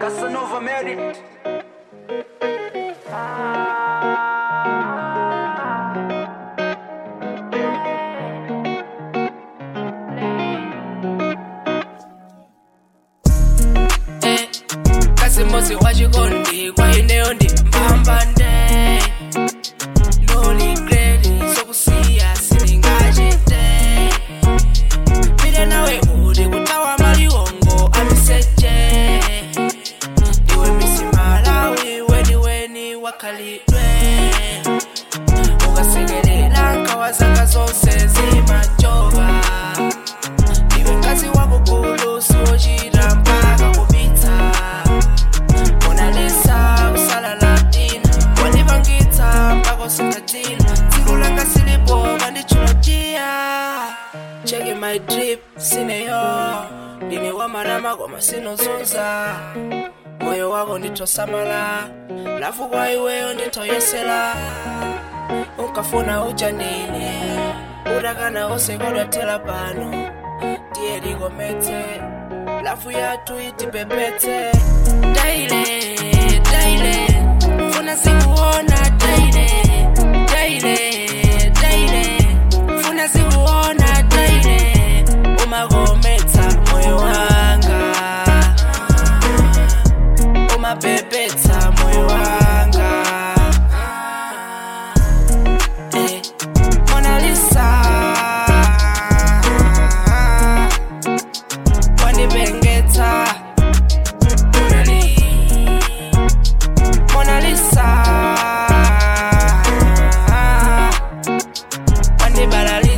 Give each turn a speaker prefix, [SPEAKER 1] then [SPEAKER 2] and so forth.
[SPEAKER 1] Casanova Merit.
[SPEAKER 2] Mosi wachikondi kwa eneo ndi mbambande. No regret sokusiya silingachite. Pile nawe uli kutawa maliwongo amiseche. Iwe misi Malawi weni wakalidwe. Ukasegelela nkawazanga zonse zimachoka. Iwe mkazi wakukulu siwochita mpaka kupita. Checking my drip, sine yo. Dini wa marama kwa masino zonza. Moyo wako nito samala. Lafu kwa iweyo nito yesela. Unkafuna uja nini. Urakana ose koda tela pano. Die digo mete. Lafu ya tuiti pepete. Daile, daile. Funa sikuona daile. Daile, daile. Funa sikuona daile. Umagometa moyo wanga. Umabebeta moyo wanga. Mona Lisa. Wanibengeta. Mona Lisa. Wanibala